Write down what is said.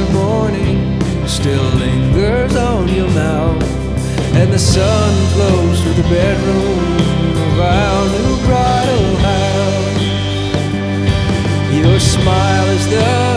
of morning still lingers on your mouth, and the sun flows through the bedroom of our new bridal house. Your smile is the